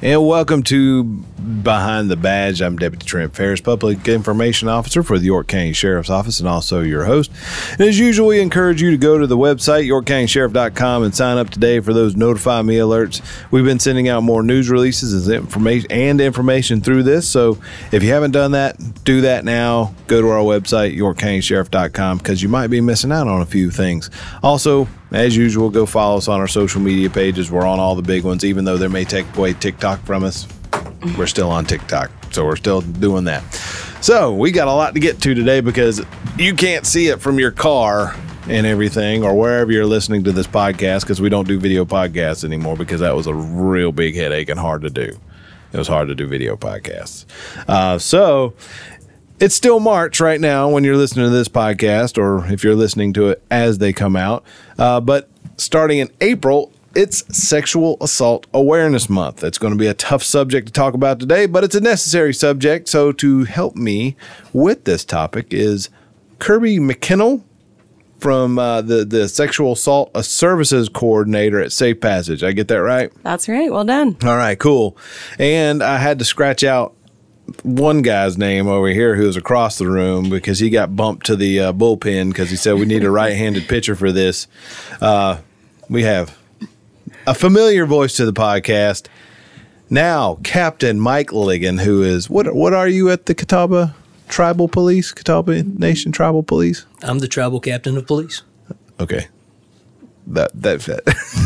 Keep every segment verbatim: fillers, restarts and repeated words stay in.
And welcome to Behind the Badge. I'm Deputy Trent Ferris, Public Information Officer for the York County Sheriff's Office, and also your host. And as usual, we encourage you to go to the website, york county sheriff dot com, and sign up today for those Notify Me alerts. We've been sending out more news releases and information, and information through this, so if you haven't done that, do that now. Go to our website, york county sheriff dot com, because you might be missing out on a few things. Also, as usual, go follow us on our social media pages. We're on all the big ones, even though they may take away TikTok from us. We're still on TikTok, so we're still doing that. So we got a lot to get to today because you can't see it from your car and everything, or wherever you're listening to this podcast, because we don't do video podcasts anymore because that was a real big headache and hard to do. It was hard to do video podcasts. Uh, so it's still March right now when you're listening to this podcast, or if you're listening to it as they come out. Uh, but starting in April, it's Sexual Assault Awareness Month. It's going to be a tough subject to talk about today, but it's a necessary subject. So to help me with this topic is Kirby McKinnell from uh, the, the Sexual Assault Services Coordinator at Safe Passage. I get that right? That's right. Well done. All right, cool. And I had to scratch out one guy's name over here who was across the room because he got bumped to the uh, bullpen because he said we need a right-handed pitcher for this. Uh, we have a familiar voice to the podcast now, Captain Mike Ligon, who is what? What are you at the Catawba Tribal Police, Catawba Nation Tribal Police? I'm the tribal captain of police. Okay, that that fit.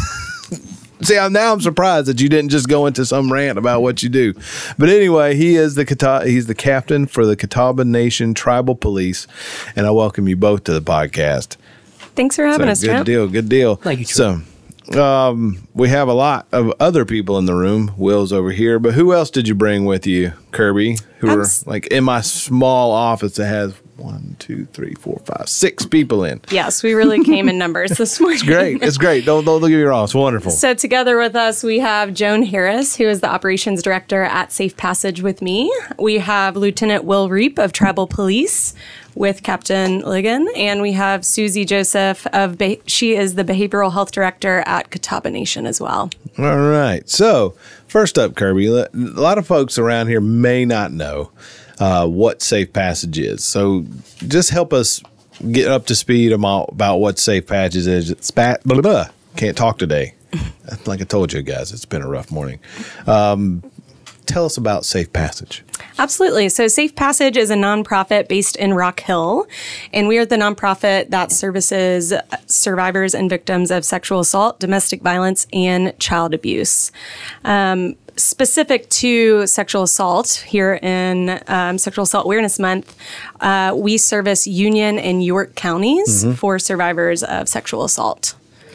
See, I'm, now I'm surprised that you didn't just go into some rant about what you do. But anyway, he is the Catawba, he's the captain for the Catawba Nation Tribal Police, and I welcome you both to the podcast. Thanks for having so, us, Good Trent. deal, good deal. Thank you, Trent. So, um, we have a lot of other people in the room. Will's over here, but who else did you bring with you, Kirby? Who Abs- are like in my small office that has one, two, three, four, five, six people in. Yes, we really came in numbers this morning. It's great. It's great. Don't, don't get me wrong. It's wonderful. So together with us, we have Joan Harris, who is the operations director at Safe Passage with me. We have Lieutenant Will Reap of Tribal Police with Captain Ligon, and we have Susie Joseph of Be- she is the behavioral health director at Catawba Nation as well. All right. So first up, Kirby, a lot of folks around here may not know uh, what Safe Passage is. So just help us get up to speed about what Safe Passage is. Spat, blah, blah, blah. Can't talk today. Like I told you guys, it's been a rough morning. Um, tell us about Safe Passage. Absolutely. So Safe Passage is a nonprofit based in Rock Hill, and we are the nonprofit that services survivors and victims of sexual assault, domestic violence, and child abuse. Um, specific to sexual assault, here in um, Sexual Assault Awareness Month, uh, we service Union and York counties mm-hmm. for survivors of sexual assault.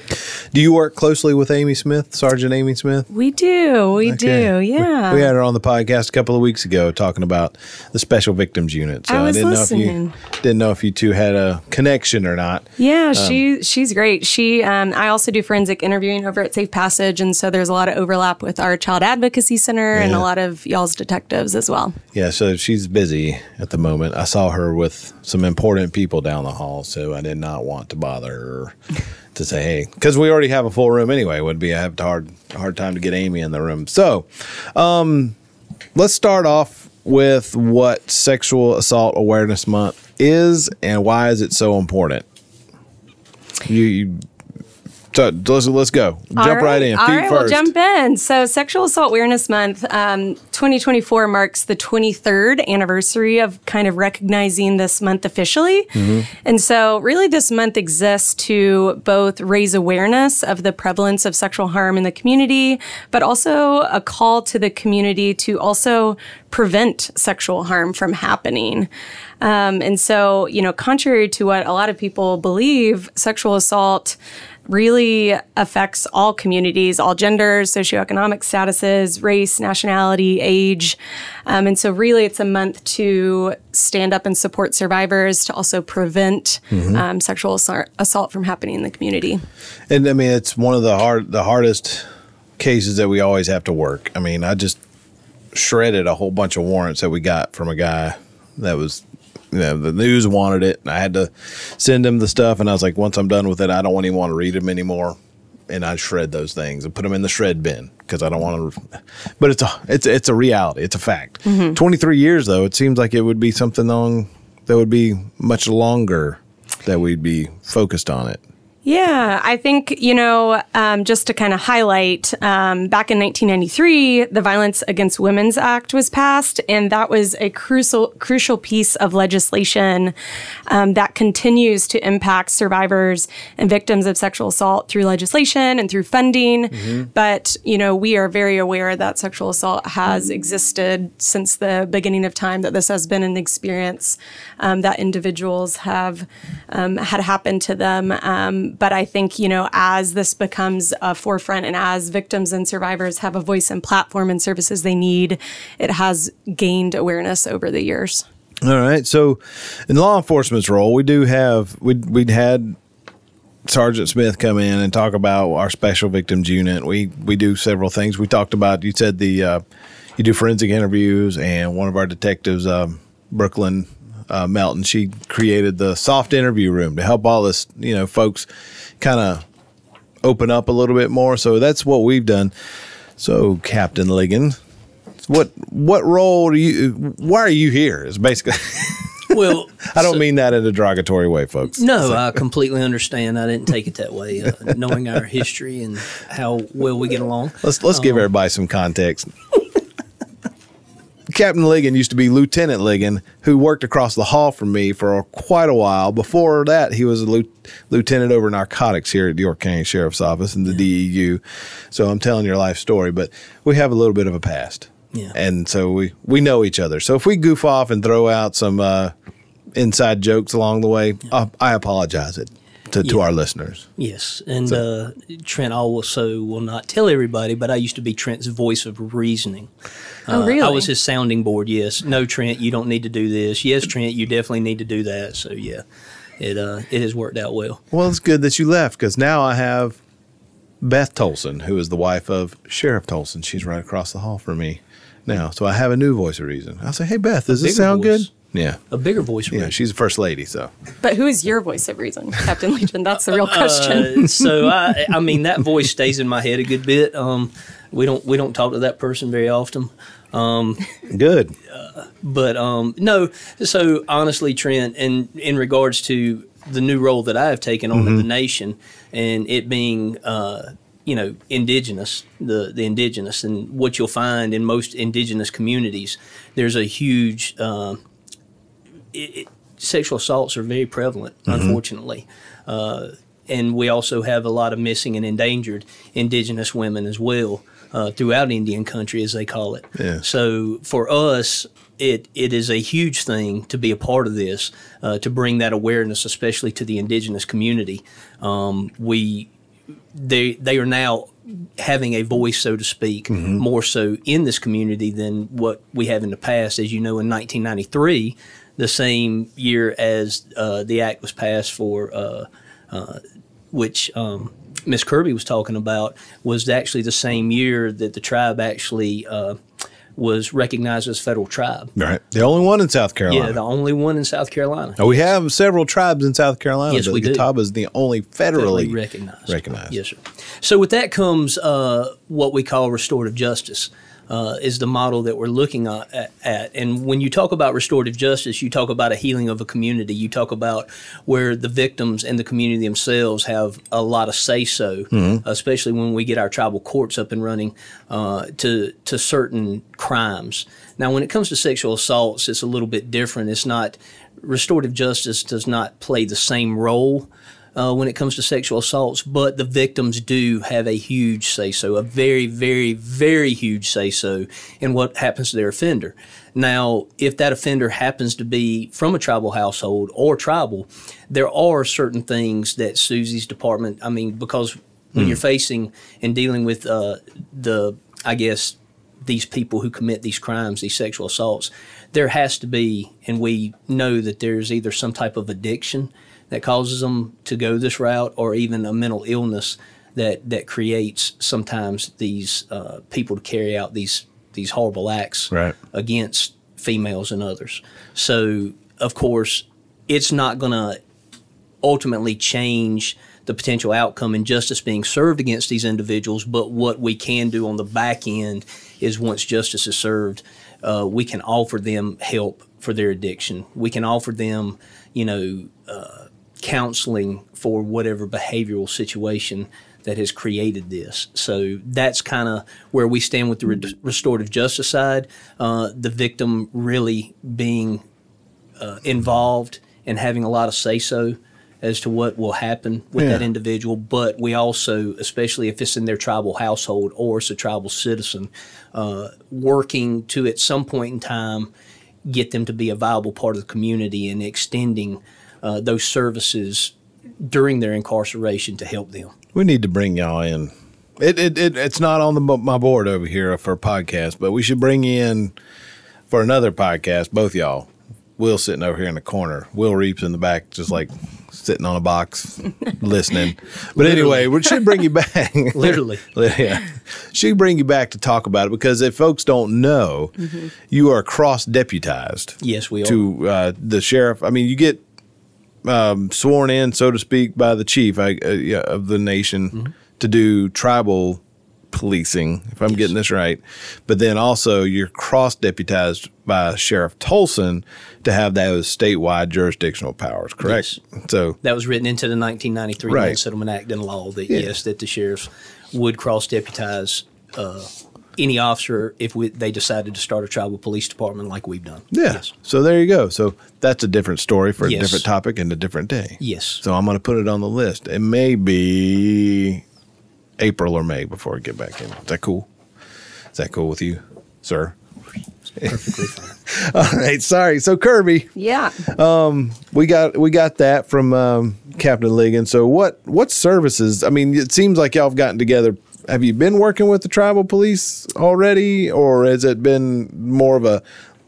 Do you work closely with Amy Smith, Sergeant Amy Smith? We do. We okay. do. Yeah. We, we had her on the podcast a couple of weeks ago talking about the Special Victims Unit. So I, was I didn't listening. know if you didn't know if you two had a connection or not. Yeah, um, she she's great. She um, I also do forensic interviewing over at Safe Passage, and so there's a lot of overlap with our Child Advocacy Center yeah. and a lot of y'all's detectives as well. Yeah, so she's busy at the moment. I saw her with some important people down the hall, so I did not want to bother her. To say, hey, because we already have a full room anyway, would be I have a hard, hard time to get Amy in the room. So um, let's start off with what Sexual Assault Awareness Month is and why is it so important? You, you so let's, let's go. Jump right. right in. All Feet right, first. we'll jump in. So Sexual Assault Awareness Month, um, twenty twenty-four marks the twenty-third anniversary of kind of recognizing this month officially. Mm-hmm. And so really this month exists to both raise awareness of the prevalence of sexual harm in the community, but also a call to the community to also prevent sexual harm from happening. Um, and so, you know, contrary to what a lot of people believe, sexual assault really affects all communities, all genders, socioeconomic statuses, race, nationality, age. Um, and so really it's a month to stand up and support survivors, to also prevent mm-hmm. um, sexual assault, assault from happening in the community. And I mean, it's one of the hard, the hardest cases that we always have to work. I mean, I just shredded a whole bunch of warrants that we got from a guy that was, you know, the news wanted it, and I had to send him the stuff, and I was like, once I'm done with it, I don't even want to read them anymore, and I shred those things and put them in the shred bin because I don't want to. But it's a it's it's a reality. It's a fact. Mm-hmm. twenty-three years though, it seems like it would be something long that would be much longer that we'd be focused on it. Yeah, I think, you know, um, just to kind of highlight, um, back in nineteen ninety-three, the Violence Against Women's Act was passed, and that was a crucial crucial piece of legislation um, that continues to impact survivors and victims of sexual assault through legislation and through funding. Mm-hmm. But, you know, we are very aware that sexual assault has existed since the beginning of time, that this has been an experience um, that individuals have um, had happen to them. Um, But I think, you know, as this becomes a forefront and as victims and survivors have a voice and platform and services they need, it has gained awareness over the years. All right. So in law enforcement's role, we do have, we'd, we'd had Sergeant Smith come in and talk about our special victims unit. We, we do several things. We talked about, you said the, uh, you do forensic interviews, and one of our detectives, um, Brooklyn Uh, Melton, she created the soft interview room to help all this, you know, folks kind of open up a little bit more. So that's what we've done. So, Captain Ligon, what what role do you? Why are you here? Is basically. Well, I don't so, mean that in a derogatory way, folks. No, I completely understand. I didn't take it that way. Uh, knowing our history and how well we get along, let's let's um, give everybody some context. Captain Ligon used to be Lieutenant Ligon, who worked across the hall from me for quite a while. Before that, he was a lieu- lieutenant over narcotics here at the York County Sheriff's Office in the yeah. D E U. So I'm telling your life story, but we have a little bit of a past. Yeah. And so we, we know each other. So if we goof off and throw out some uh, inside jokes along the way, yeah. I, I apologize it to, yeah. to our listeners. Yes. And so. uh, Trent also will not tell everybody, but I used to be Trent's voice of reasoning. Oh, really? Uh, I was his sounding board, yes. No, Trent, you don't need to do this. Yes, Trent, you definitely need to do that. So, yeah, it uh, it has worked out well. Well, it's good that you left, because now I have Beth Tolson, who is the wife of Sheriff Tolson. She's right across the hall from me now. So I have a new voice of reason. I'll say, hey, Beth, does this sound voice. good? Yeah. A bigger voice of yeah, reason. She's the first lady, so. But who is your voice of reason, Captain Legion? That's the real question. Uh, so, I, I mean, that voice stays in my head a good bit. Um, we don't we don't talk to that person very often. Um, Good. Uh, but um, no, so honestly, Trent, in, in regards to the new role that I have taken on mm-hmm. in the nation, and it being, uh, you know, indigenous, the, the indigenous, and what you'll find in most indigenous communities, there's a huge, uh, it, it, sexual assaults are very prevalent, mm-hmm. unfortunately. Uh, and we also have a lot of missing and endangered indigenous women as well. Uh, throughout Indian country, as they call it. Yeah. So for us, it it is a huge thing to be a part of this, uh, to bring that awareness, especially to the indigenous community. Um, we they they are now having a voice, so to speak, mm-hmm. more so in this community than what we have in the past. As you know, in nineteen ninety-three, the same year as uh, the act was passed for uh, uh, which. Um, Miss Kirby was talking about, was actually the same year that the tribe actually uh, was recognized as a federal tribe. Right. The only one in South Carolina. Yeah, the only one in South Carolina. Now, we have several tribes in South Carolina. Yes, we do. Catawba is the only federally, federally recognized. recognized. Yes, sir. So with that comes uh, what we call restorative justice. Uh, is the model that we're looking at, at. And when you talk about restorative justice, you talk about a healing of a community. You talk about where the victims and the community themselves have a lot of say-so, mm-hmm. especially when we get our tribal courts up and running uh, to, to certain crimes. Now, when it comes to sexual assaults, it's a little bit different. It's not – restorative justice does not play the same role Uh, when it comes to sexual assaults, but the victims do have a huge say-so, a very, very, very huge say-so in what happens to their offender. Now, if that offender happens to be from a tribal household or tribal, there are certain things that Susie's department, I mean, because when mm. you're facing and dealing with uh, the, I guess, these people who commit these crimes, these sexual assaults, there has to be, and we know that there's either some type of addiction that causes them to go this route, or even a mental illness that, that creates sometimes these uh, people to carry out these these horrible acts right. against females and others. So, of course, it's not going to ultimately change the potential outcome and justice being served against these individuals. But what we can do on the back end is once justice is served, uh, we can offer them help for their addiction. We can offer them, you know, uh, counseling for whatever behavioral situation that has created this. So that's kind of where we stand with the re- restorative justice side. Uh, the victim really being uh, involved and having a lot of say-so as to what will happen with Yeah. that individual. But we also, especially if it's in their tribal household or it's a tribal citizen, uh, working to at some point in time get them to be a viable part of the community and extending uh, those services during their incarceration to help them. We need to bring y'all in. It, it, it It's not on the my board over here for a podcast, but we should bring in for another podcast, both y'all. Will sitting over here in the corner. Will Reeps in the back, just like sitting on a box, listening. But anyway, we should bring you back. Literally. Yeah. Should bring you back to talk about it because if folks don't know, mm-hmm. you are cross-deputized. Yes, we are. To uh, the sheriff. I mean, you get um, sworn in, so to speak, by the chief uh, yeah, of the nation mm-hmm. to do tribal policing, if I'm yes. getting this right. But then also you're cross-deputized by Sheriff Tolson to have those statewide jurisdictional powers, correct? Yes. So that was written into the nineteen ninety-three right. Land Settlement Act and law that, yeah. yes, that the sheriffs would cross-deputize uh, any officer if we, they decided to start a tribal police department like we've done. Yeah. Yes. So there you go. So that's a different story for a yes. different topic and a different day. Yes. So I'm going to put it on the list. It may be April or May before I get back in. Is that cool? Is that cool with you, sir? Perfectly fine. All right, sorry. So Kirby, yeah, um, we got we got that from um, Captain Ligon. So what what services? I mean, it seems like y'all have gotten together. Have you been working with the tribal police already, or has it been more of a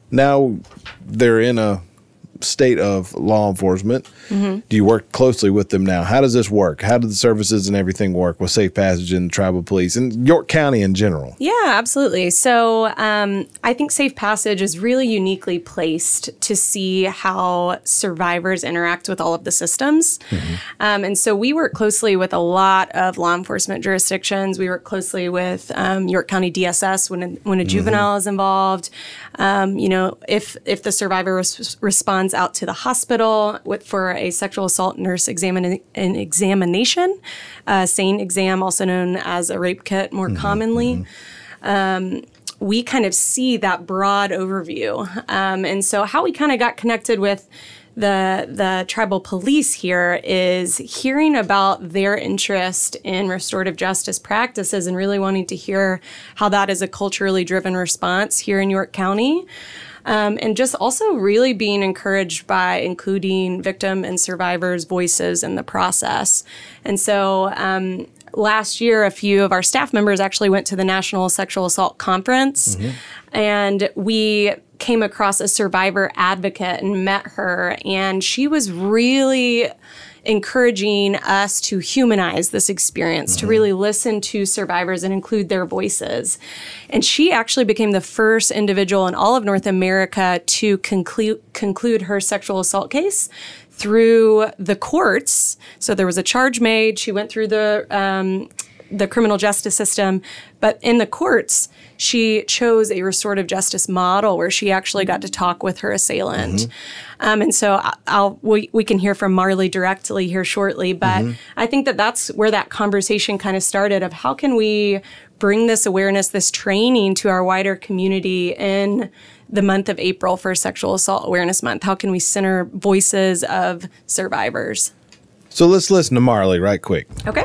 now they're in a state of law enforcement? Mm-hmm. Do you work closely with them now? How does this work? How do the services and everything work with Safe Passage and tribal police and York County in general? Yeah, absolutely. So um, I think Safe Passage is really uniquely placed to see how survivors interact with all of the systems. Mm-hmm. Um, and so we work closely with a lot of law enforcement jurisdictions. We work closely with um, York County D S S when a, when a juvenile mm-hmm. is involved. Um, you know, if if the survivor res- responds out to the hospital with, for a sexual assault nurse examina- an examination, uh, SANE exam, also known as a rape kit more mm-hmm, commonly. Mm-hmm. Um, we kind of see that broad overview. Um, and so how we kind of got connected with the the tribal police here is hearing about their interest in restorative justice practices and really wanting to hear how that is a culturally driven response here in York County. Um, and just also really being encouraged by including victim and survivors' voices in the process. And so um, last year, a few of our staff members actually went to the National Sexual Assault Conference, mm-hmm. and we came across a survivor advocate and met her, and she was really encouraging us to humanize this experience, mm-hmm. to really listen to survivors and include their voices. And she actually became the first individual in all of North America to conclude conclude her sexual assault case through the courts. So there was a charge made. She went through the um, the criminal justice system, but in the courts, she chose a restorative justice model where she actually got to talk with her assailant. Mm-hmm. Um, and so I'll, we, we can hear from Marley directly here shortly, but mm-hmm. I think that that's where that conversation kind of started of how can we bring this awareness, this training to our wider community in the month of April for Sexual Assault Awareness Month? How can we center voices of survivors? So let's listen to Marley right quick. Okay.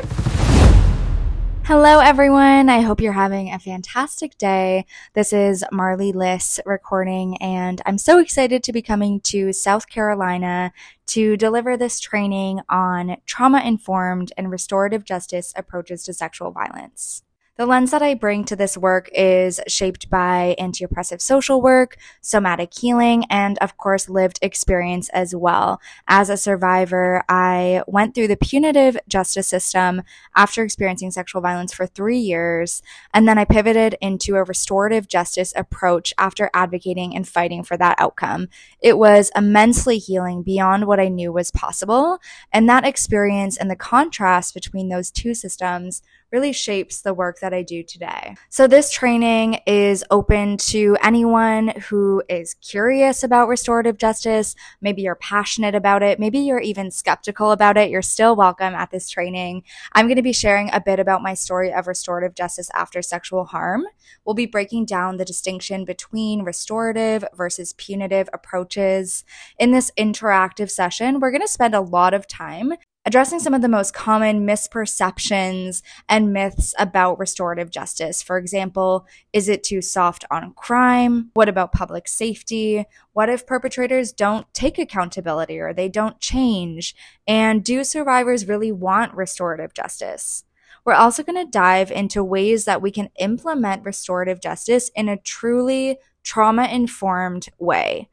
Hello, everyone. I hope you're having a fantastic day. This is Marley Liss recording, and I'm so excited to be coming to South Carolina to deliver this training on trauma-informed and restorative justice approaches to sexual violence. The lens that I bring to this work is shaped by anti-oppressive social work, somatic healing, and of course, lived experience as well. As a survivor, I went through the punitive justice system after experiencing sexual violence for three years, and then I pivoted into a restorative justice approach after advocating and fighting for that outcome. It was immensely healing beyond what I knew was possible, and that experience and the contrast between those two systems really shapes the work that I do today. So this training is open to anyone who is curious about restorative justice. Maybe you're passionate about it. Maybe you're even skeptical about it. You're still welcome at this training. I'm going to be sharing a bit about my story of restorative justice after sexual harm. We'll be breaking down the distinction between restorative versus punitive approaches. In this interactive session, we're going to spend a lot of time addressing some of the most common misperceptions and myths about restorative justice. For example, is it too soft on crime? What about public safety? What if perpetrators don't take accountability or they don't change? And do survivors really want restorative justice? We're also going to dive into ways that we can implement restorative justice in a truly trauma-informed way.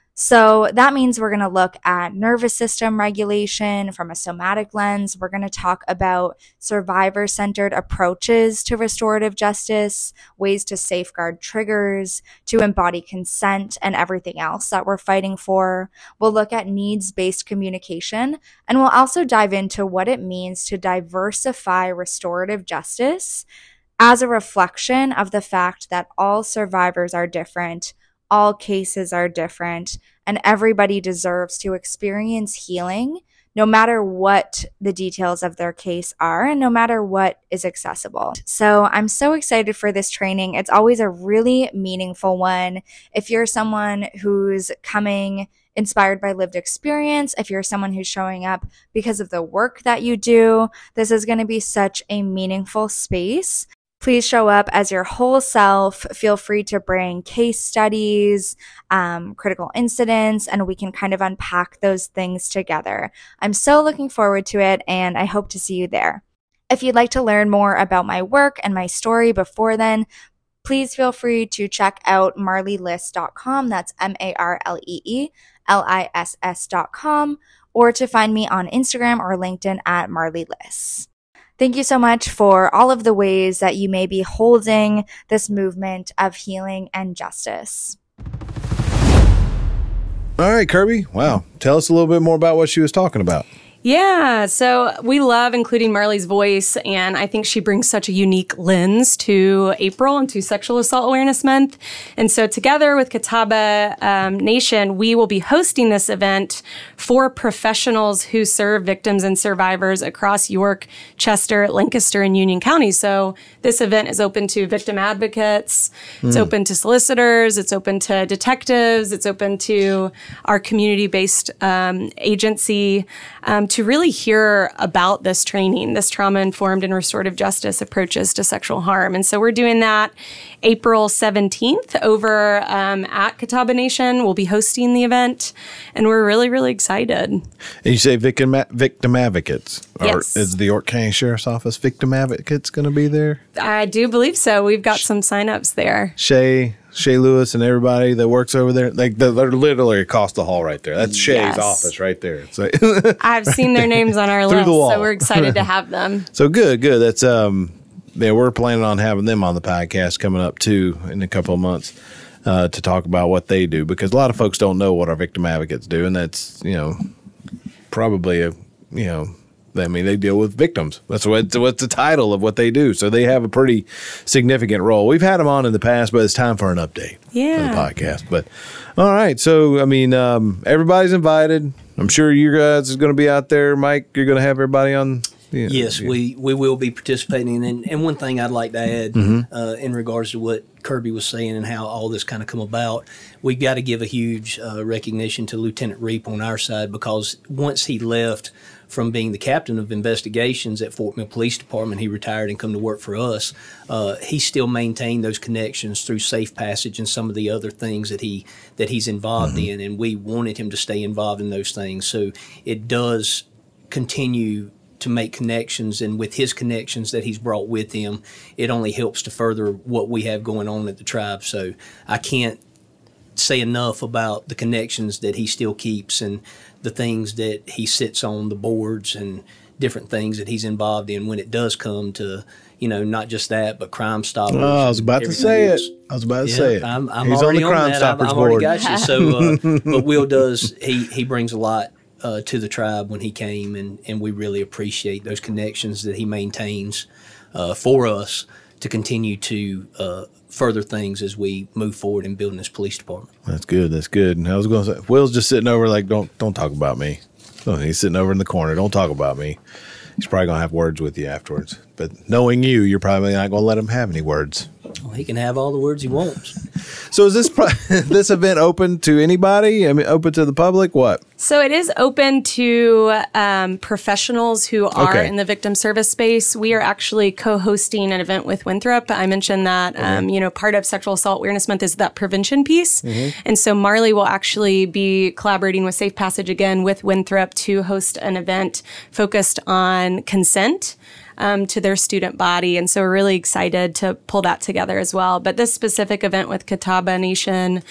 So that means we're going to look at nervous system regulation from a somatic lens. We're going to talk about survivor-centered approaches to restorative justice, ways to safeguard triggers, to embody consent, and everything else that we're fighting for. We'll look at needs-based communication, and we'll also dive into what it means to diversify restorative justice as a reflection of the fact that all survivors are different, all cases are different, and everybody deserves to experience healing no matter what the details of their case are and no matter what is accessible. So I'm so excited for this training. It's always a really meaningful one. If you're someone who's coming inspired by lived experience, if you're someone who's showing up because of the work that you do, this is going to be such a meaningful space. Please show up as your whole self. Feel free to bring case studies, um, critical incidents, and we can kind of unpack those things together. I'm so looking forward to it, and I hope to see you there. If you'd like to learn more about my work and my story before then, please feel free to check out marlee liss dot com. That's M A R L E E L I S S dot com, or to find me on Instagram or LinkedIn at Marlee Liss. Thank you so much for all of the ways that you may be holding this movement of healing and justice. All right, Kirby. Wow. Tell us a little bit more about what she was talking about. Yeah, so we love including Marlee's voice, and I think she brings such a unique lens to April and to Sexual Assault Awareness Month. And so together with Catawba um, Nation, we will be hosting this event for professionals who serve victims and survivors across York, Chester, Lancaster, and Union counties. So this event is open to victim advocates, mm. it's open to solicitors, it's open to detectives, it's open to our community-based um, agency, um, to really hear about this training, this trauma-informed and restorative justice approaches to sexual harm. And so we're doing that April seventeenth over um, at Catawba Nation. We'll be hosting the event, and we're really, really excited. And you say victim victim advocates. Yes. Or is the York County Sheriff's Office victim advocates going to be there? I do believe so. We've got some signups there. Shay, Shay Lewis and everybody that works over there, like they're literally across the hall right there. That's Shay's Yes. office right there. It's like I've seen their names on our Through list, the wall. so we're excited to have them. So good, good. That's um, yeah, we're planning on having them on the podcast coming up too in a couple of months uh, to talk about what they do, because a lot of folks don't know what our victim advocates do, and that's you know probably a you know. I mean, they deal with victims. That's what, what's the title of what they do. So they have a pretty significant role. We've had them on in the past, but it's time for an update Yeah. for the podcast. But all right. So, I mean, um, everybody's invited. I'm sure you guys is going to be out there. Mike, you're going to have everybody on. You know, Yes, yeah. we, we will be participating. And, and one thing I'd like to add Mm-hmm. uh, in regards to what Kirby was saying and how all this kind of come about, we've got to give a huge uh, recognition to Lieutenant Reap on our side, because once he left from being the captain of investigations at Fort Mill Police Department, he retired and come to work for us. Uh, he still maintained those connections through Safe Passage and some of the other things that he that he's involved Mm-hmm. in, and we wanted him to stay involved in those things. So it does continue to make connections, and with his connections that he's brought with him, it only helps to further what we have going on at the tribe. So I can't say enough about the connections that he still keeps and the things that he sits on the boards and different things that he's involved in when it does come to, you know, not just that, but Crime Stoppers. Oh, I was about to say it. I was about to yeah, say it. I'm, I'm He's already on the Crime on that. Stoppers I've, I've board. already got you. So, uh, but Will does, he, he brings a lot uh, to the tribe when he came, and, and we really appreciate those connections that he maintains uh, for us to continue to uh, further things as we move forward in building this police department. That's good. That's good. And I was going to say, Will's just sitting over like, don't don't talk about me. Oh, he's sitting over in the corner. Don't talk about me. He's probably going to have words with you afterwards. But knowing you, you're probably not going to let him have any words. Well, he can have all the words he wants. So is this pro- this event open to anybody? I mean, open to the public? What? So it is open to um, professionals who are Okay. in the victim service space. We are actually co-hosting an event with Winthrop. I mentioned that, um, you know, part of Sexual Assault Awareness Month is that prevention piece. And so Marley will actually be collaborating with Safe Passage again with Winthrop to host an event focused on consent. Um, to their student body. And so we're really excited to pull that together as well. But this specific event with Catawba Nation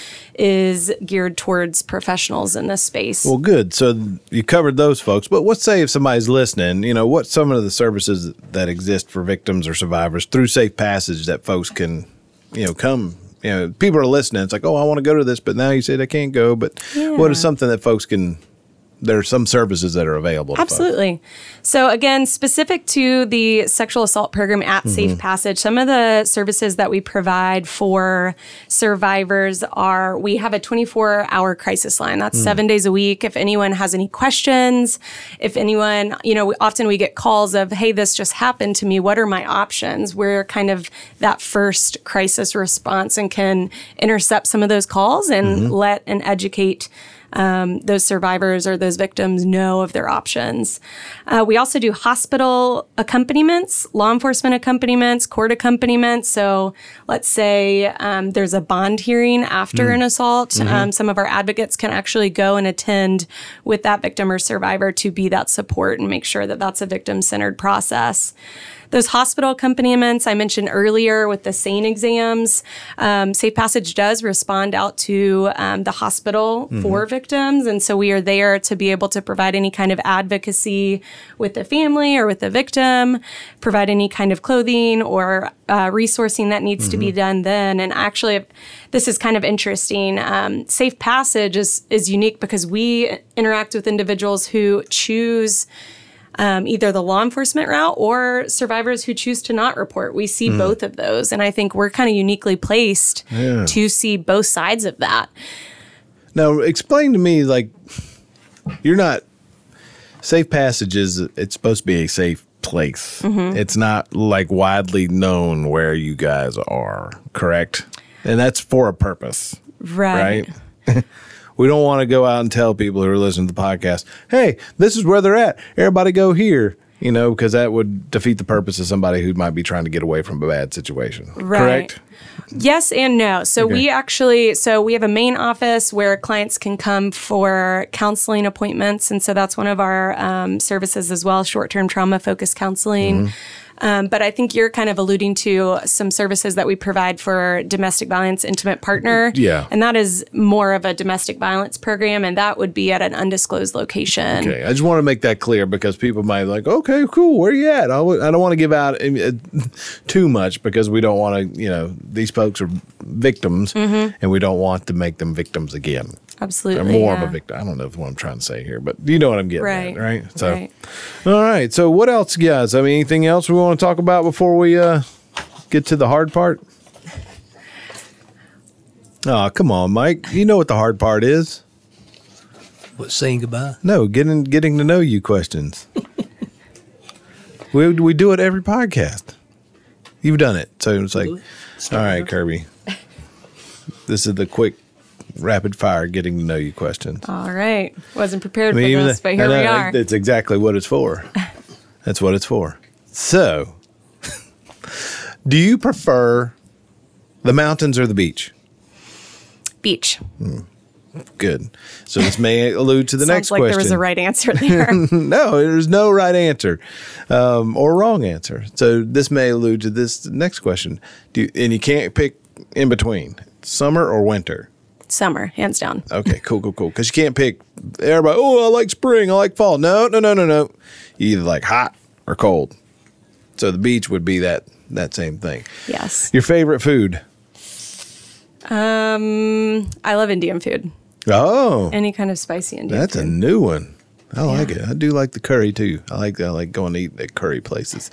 is geared towards professionals in this space. Well, good. So you covered those folks. But let's say if somebody's listening, you know, what's some of the services that exist for victims or survivors through Safe Passage that folks can, you know, come, you know, people are listening. It's like, oh, I want to go to this, but now you say they can't go. But Yeah. what is something that folks can, there are some services that are available to folks. Absolutely. So again, specific to the sexual assault program at Safe Passage, some of the services that we provide for survivors are, we have a twenty-four hour crisis line. That's seven days a week. If anyone has any questions, if anyone, you know, often we get calls of, hey, this just happened to me. What are my options? We're kind of that first crisis response and can intercept some of those calls and let and educate Um, those survivors or those victims know of their options. Uh, we also do hospital accompaniments, law enforcement accompaniments, court accompaniments. So let's say um, there's a bond hearing after an assault. Um, some of our advocates can actually go and attend with that victim or survivor to be that support and make sure that that's a victim-centered process. Those hospital accompaniments I mentioned earlier with the SANE exams, um, Safe Passage does respond out to um, the hospital for victims. And so we are there to be able to provide any kind of advocacy with the family or with the victim, provide any kind of clothing or uh, resourcing that needs to be done then. And actually, this is kind of interesting. Um, Safe Passage is, is unique because we interact with individuals who choose Um, either the law enforcement route or survivors who choose to not report. We see both of those. And I think we're kind of uniquely placed Yeah. to see both sides of that. Now, explain to me, like, you're not, Safe Passage is, it's supposed to be a safe place. It's not, like, widely known where you guys are, correct? And that's for a purpose, Right. right? We don't want to go out and tell people who are listening to the podcast, hey, this is where they're at. Everybody go here, you know, because that would defeat the purpose of somebody who might be trying to get away from a bad situation. Right. Correct? Yes and no. So Okay. we actually, so we have a main office where clients can come for counseling appointments. And so that's one of our um, services as well, short-term trauma focused counseling. Um, but I think you're kind of alluding to some services that we provide for domestic violence intimate partner. Yeah. And that is more of a domestic violence program, and that would be at an undisclosed location. Okay, I just want to make that clear because people might be like, okay, cool, where you at? I w- I don't want to give out uh, too much because we don't want to, you know, these folks are victims and we don't want to make them victims again. Absolutely. They're more yeah. of a victim. I don't know what I'm trying to say here, but you know what I'm getting Right. at, right? So, Right. all right. So, what else, guys? I mean, anything else we want to talk about before we uh, get to the hard part? Oh, come on, Mike. You know what the hard part is? What, saying goodbye? No, getting getting to know you questions. we we do it every podcast. You've done it, so it's like, all right, Kirby. This is the quick, rapid fire getting to know you questions. All right. Wasn't prepared I mean, for even this, the- but here I know, we are. That's exactly what it's for. That's what it's for. So, do you prefer the mountains or the beach? Beach. Good. So this may allude to the Sounds next like question. there was a right answer there. No, there's no right answer um, or wrong answer. So this may allude to this next question. Do you, and you can't pick in between summer or winter. Summer, hands down. Okay, cool, cool, cool. Because you can't pick everybody. Oh, I like spring. I like fall. No, no, no, no, no. You either like hot or cold. So the beach would be that that same thing. Yes. Your favorite food? Um, I love Indian food. Oh, Any kind of spicy Indian that's food. a new one. I like it. I do like the curry too. I like I like going to eat at curry places.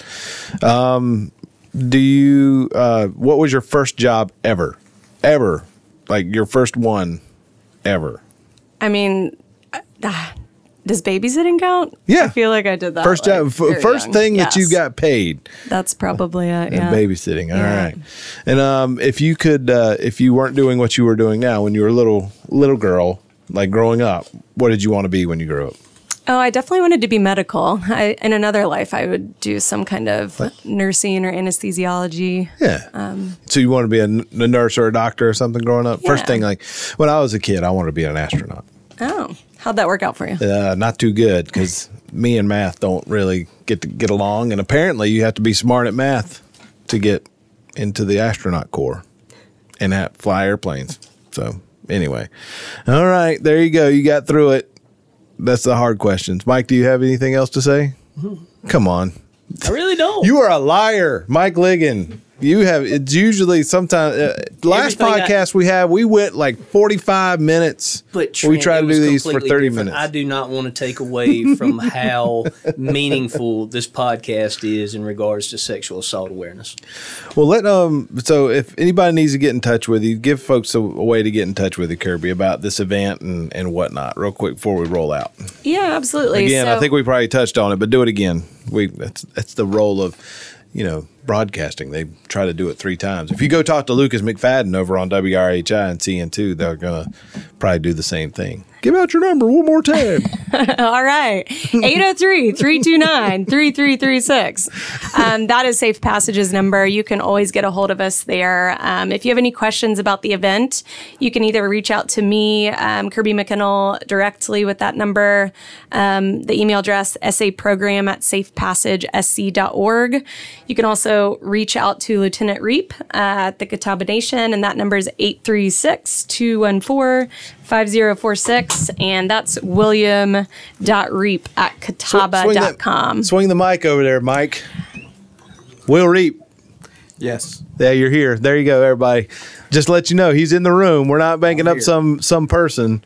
Um, do you? Uh, what was your first job ever? Ever, like your first one, ever? I mean, uh, does babysitting count? Yeah. I feel like I did that. First like, job, f- very first young. thing that you Yes. got paid. That's probably it. Yeah. And babysitting. All Yeah. right. And um, if you could, uh, if you weren't doing what you were doing now when you were a little little girl, like growing up, what did you want to be when you grew up? Oh, I definitely wanted to be medical. I, in another life, I would do some kind of nursing or anesthesiology. Yeah. Um, so you want to be a, n- a nurse or a doctor or something growing up? First Yeah. thing, like when I was a kid, I wanted to be an astronaut. Oh, how'd that work out for you? Uh, not too good because me and math don't really get to get along, and apparently you have to be smart at math to get into the astronaut corps and have, fly airplanes. So anyway, all right, there you go. You got through it. That's the hard questions. Mike, do you have anything else to say? Come on. I really don't. You are a liar, Mike Ligon. You have, it's usually sometimes, uh, last Everything I- podcast we had, we went like forty-five minutes. But we Trent, try it to was do these for completely thirty different. minutes. I do not want to take away from how meaningful this podcast is in regards to sexual assault awareness. Well, let um. So, if anybody needs to get in touch with you, give folks a, a way to get in touch with you, Kirby, about this event and, and whatnot, real quick before we roll out. Yeah, absolutely. Again, So- I think we probably touched on it, but do it again. We that's that's the role of, you know, broadcasting. They try to do it three times. If you go talk to Lucas McFadden over on W R H I and C N two, they're gonna probably do the same thing. Give out your number one more time. All right. eight oh three, three two nine, three three three six. Um, that is Safe Passage's number. You can always get a hold of us there. Um, if you have any questions about the event, you can either reach out to me, um, Kirby McKinnell, directly with that number. Um, the email address, saprogram at safepassage.sc dot org. You can also reach out to Lieutenant Reap uh, at the Catawba Nation, and that number is eight three six, two one four, five zero four six. And that's william dot reap at catawba dot com. Swing the mic over there, Mike. Will Reap. Yes. Yeah, you're here. There you go, everybody. Just to let you know, he's in the room. We're not banking I'm up here. some some person.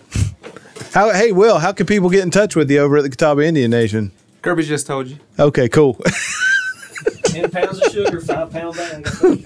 How? Hey, Will, how can people get in touch with you over at the Catawba Indian Nation? Kirby just told you. Okay, cool. ten pounds of sugar, five pound bag.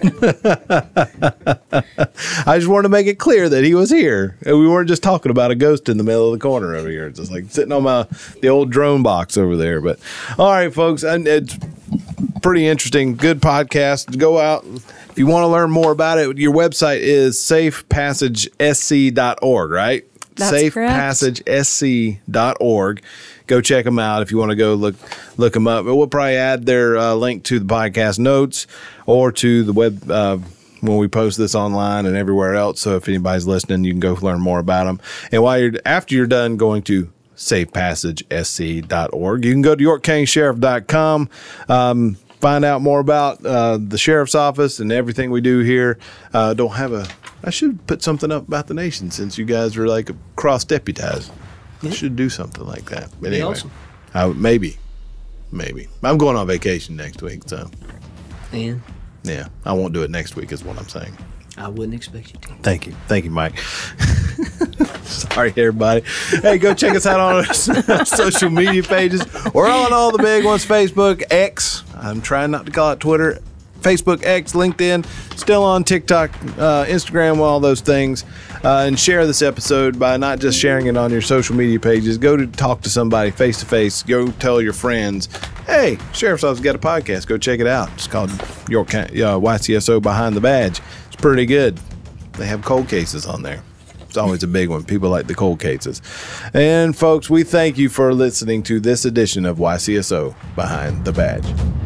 I just wanted to make it clear that he was here. And we weren't just talking about a ghost in the middle of the corner over here. It's just like sitting on my the old drone box over there. But all right, folks, and it's pretty interesting. Good podcast. Go out. If you want to learn more about it, your website is safe passage s c dot org, right? That's safe correct. passage s c dot org. Go check them out if you want to go look look them up. But we'll probably add their uh, link to the podcast notes or to the web uh, when we post this online and everywhere else. So if anybody's listening, you can go learn more about them. And while you're after you're done going to safe passage s c dot org, you can go to york county sheriff dot com. Um, find out more about uh, the sheriff's office and everything we do here. Uh, don't have a. I should put something up about the nation since you guys are like cross deputized. I should do something like that. But Be anyway, awesome. I, maybe, maybe I'm going on vacation next week, so And yeah, I won't do it next week. Is what I'm saying. I wouldn't expect you to. Thank you, thank you, Mike. Sorry, everybody. Hey, go check us out on our social media pages. We're on all the big ones: Facebook, X. I'm trying not to call it Twitter. Facebook, X, LinkedIn, still on TikTok, uh, Instagram, all those things. Uh, and share this episode by not just sharing it on your social media pages. Go to talk to somebody face to face. Go tell your friends, hey, Sheriff's Office got a podcast. Go check it out. It's called York County, uh, Y C S O Behind the Badge. It's pretty good. They have cold cases on there. It's always a big one. People like the cold cases. And folks, we thank you for listening to this edition of Y C S O Behind the Badge.